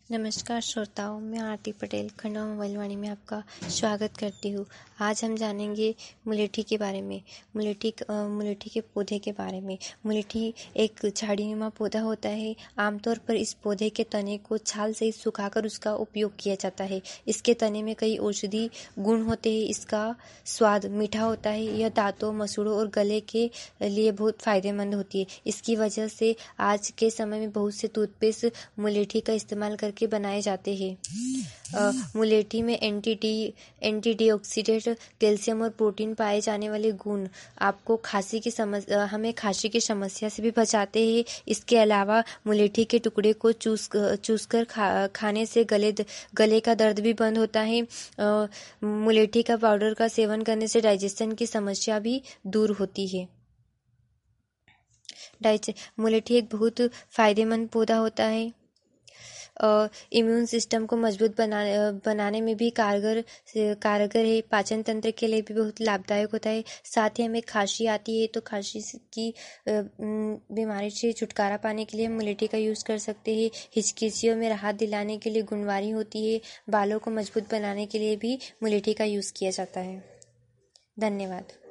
नमस्कार श्रोताओं, मैं आरती पटेल खंडवा मोबाइल वाणी में आपका स्वागत करती हूँ। आज हम जानेंगे मुलेठी के बारे में। मुलेठी के पौधे के बारे में। मुलेठी एक झाड़ीनुमा पौधा होता है। आमतौर पर इस पौधे के तने को छाल से सुखाकर उसका उपयोग किया जाता है। इसके तने में कई औषधि गुण होते हैं। इसका स्वाद मीठा होता है। यह दांतों, मसूड़ों और गले के लिए बहुत फायदेमंद होती है। इसकी वजह से आज के समय में बहुत से टूथपेस्ट मुलेठी का इस्तेमाल करके बनाए जाते हैं। मुलेठी में एंटीऑक्सीडेंट, कैल्शियम और प्रोटीन पाए जाने वाले गुण आपको हमें खांसी की समस्या से भी बचाते हैं। इसके अलावा मुलेठी के टुकड़े को चूसकर खाने से गले का दर्द भी बंद होता है। मुलेठी का पाउडर का सेवन करने से डाइजेशन की समस्या भी दूर होती है। मुलेठी एक बहुत फायदेमंद पौधा होता है। इम्यून सिस्टम को मजबूत बनाने में भी कारगर है। पाचन तंत्र के लिए भी बहुत लाभदायक होता है। साथ ही हमें खांसी आती है तो खांसी की बीमारी से छुटकारा पाने के लिए हम मुलेठी का यूज़ कर सकते हैं। हिचकिचियों में राहत दिलाने के लिए गुणकारी होती है। बालों को मजबूत बनाने के लिए भी मुलेठी का यूज़ किया जाता है। धन्यवाद।